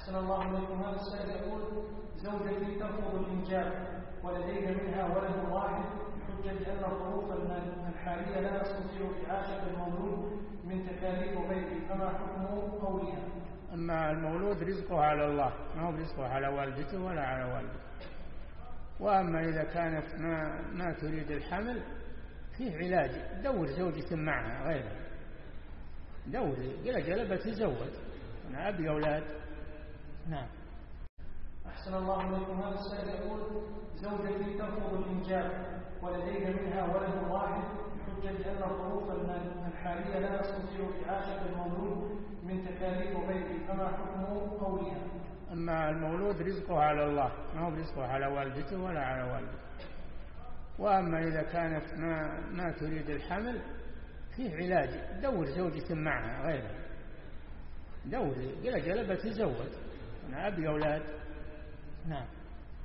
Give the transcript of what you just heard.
أحسن الله إليكم. هذا السائل يقول: زوجتي ترفض الإنجاب ولدينا منها ولد واحد بحجة أن الظروف الحالية لا تستطيع إعاشة المولود من تكاليف بيته، فما حكم قولها؟ أما المولود رزقه على الله، ما هو رزقه على والدته ولا على والده. وأما إذا كانت ما تريد الحمل فيه علاج، دور زوجة معها غيرها، دوري إلى جلبة تزوج، أنا أبي أولاد. نعم. أحسن الله إليكم. هذا السائل يقول: زوجتي ترفض الإنجاب ولدينا منها ولد واحد بحجة أن الظروف الحالية لا تستطيع إعاشة المولود من تكاليف بيته، فما حكم قولها؟ أما المولود رزقه على الله، ما هو رزقه على والدته ولا على والده. وأما إذا كانت ما تريد الحمل فيه علاج، دور زوجة معها غيرها، دوري إلى جلبة تزوج، أنا أبي أولاد. نعم.